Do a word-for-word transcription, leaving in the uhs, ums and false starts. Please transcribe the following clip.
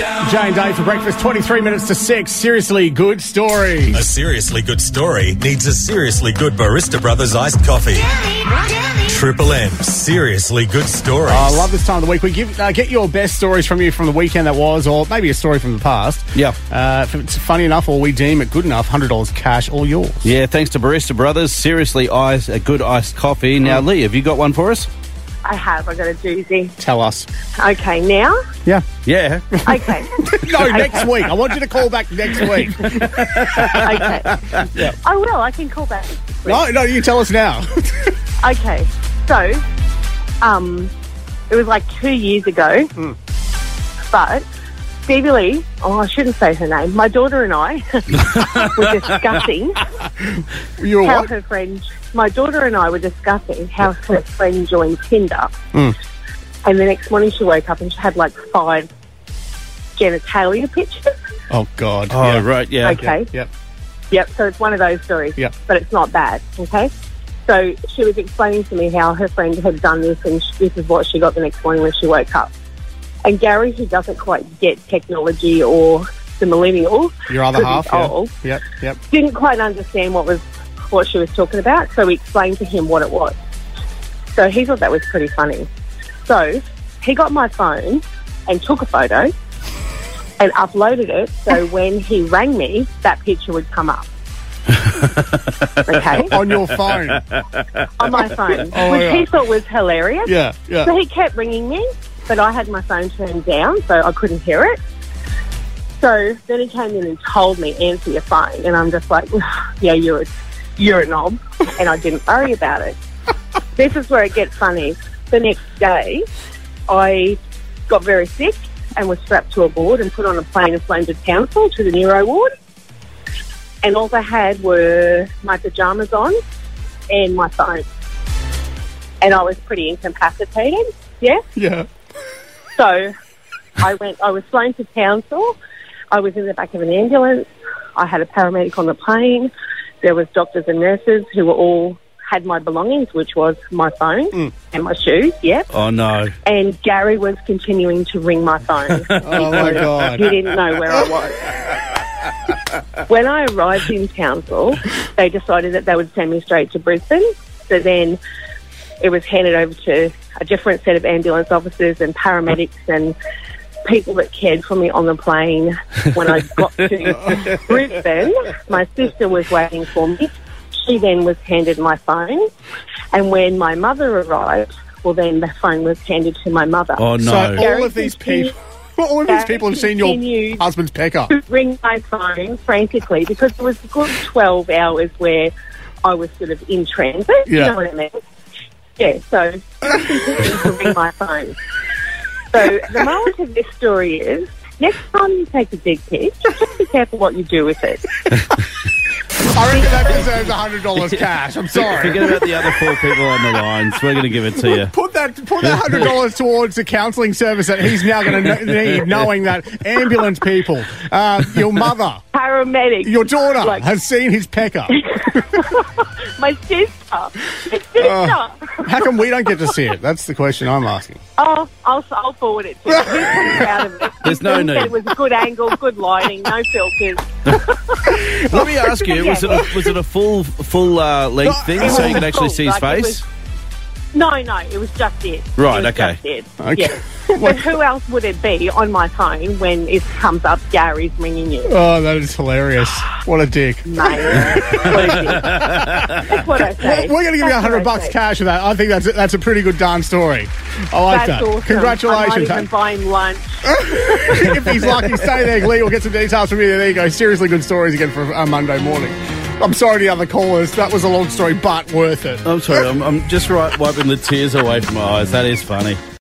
Jay and Dave for breakfast, twenty-three minutes to six. Seriously good story. A seriously good story needs a seriously good Barista Brothers iced coffee. Triple M, seriously good stories. Oh, I love this time of the week. We give, uh, get your best stories from you from the weekend that was, or maybe a story from the past. Yeah. Uh, if it's funny enough or we deem it good enough, one hundred dollars cash, all yours. Yeah, thanks to Barista Brothers. Seriously, ice, a good iced coffee. Now, Mm. Lee, have you got one for us? I have. I got a doozy. Tell us. Okay, now? Yeah. Yeah. Okay. No, next week. I want you to call back next week. Okay. Yeah. I will. I can call back. No, no, you can tell us now. Okay. So, um, it was like two years ago, Mm. but Stevie Lee, oh, I shouldn't say her name, my daughter and I were discussing You were how what? her friend, my daughter and I were discussing how her friend joined Tinder. Mm. And the next morning she woke up and she had like five genitalia pictures. Oh, God. Oh, yeah. right, yeah. Okay. Yep. Yep, so it's one of those stories. Yep. But it's not bad, okay? So she was explaining to me how her friend had done this and sh- this is what she got the next morning when she woke up. And Gary, who doesn't quite get technology or the millennials, Your other 'cause half, he's yeah. old, Yep, yep. didn't quite understand what was what she was talking about, so we explained to him what it was. So he thought that was pretty funny. So he got my phone and took a photo and uploaded it so when he rang me, that picture would come up. Okay? On your phone. On my phone, Oh, which yeah. he thought was hilarious. Yeah, yeah. So he kept ringing me, but I had my phone turned down, so I couldn't hear it. So then he came in and told me, answer your phone. And I'm just like, yeah, you're a, you're a knob. And I didn't worry about it. This is where it gets funny. The next day, I got very sick and was strapped to a board and put on a plane and flown to Townsville to the neuro ward. And all I had were my pyjamas on and my phone. And I was pretty incapacitated, yeah? Yeah. So I went, I was flown to Townsville. I was in the back of an ambulance. I had a paramedic on the plane. There was doctors and nurses who were all had my belongings, which was my phone Mm. and my shoes, yep. Oh, no. And Gary was continuing to ring my phone. Oh, my God. He didn't know where I was. When I arrived in Townsville, they decided that they would send me straight to Brisbane. So then it was handed over to a different set of ambulance officers and paramedics and people that cared for me on the plane. When I got to Brisbane, my sister was waiting for me. She then was handed my phone. And when my mother arrived, well, then the phone was handed to my mother. Oh, no. So Gary all of these continued- people, all of these people have seen your continued husband's pecker. to ring my phone frantically because it was a good twelve hours where I was sort of in transit. Yeah. You know what I mean? Yeah, so just continuing to ring my phone. So the moral of this story is, next time you take a dick pic, just be careful what you do with it. I reckon that deserves one hundred dollars cash. I'm sorry. Forget about the other four people on the lines. We're going to give it to you. Put that put that one hundred dollars towards the counselling service that he's now going to need, knowing that ambulance people, uh, your mother, Paramedic. your daughter Like- has seen his pecker. My sister. My sister. Uh, How come we don't get to see it? That's the question I'm asking. Oh, I'll, I'll forward it to you. He's pretty proud of it. There's no He said need. It was a good angle, good lighting, no filters. Let me ask you, was it a, was it a full full uh, length thing It so you was could actually full, see his like, it face? was- No, no, it was just it. Right, It was okay. Just it. Okay. Yeah. But who else would it be on my phone when it comes up Gary's ringing you? Oh, that is hilarious. What a dick. Mate, what a dick. That's what I say. We're going to give you That's one hundred what I bucks say. cash for that. I think that's a, that's a pretty good darn story. I like That's that. awesome. Congratulations. I might even buy him lunch. If he's lucky, stay there, Lee. We'll get some details from you. There you go. Seriously good stories again for a Monday morning. I'm sorry to the other callers. That was a long story, but worth it. I'm sorry, I'm, I'm just right wiping the tears away from my eyes. That is funny.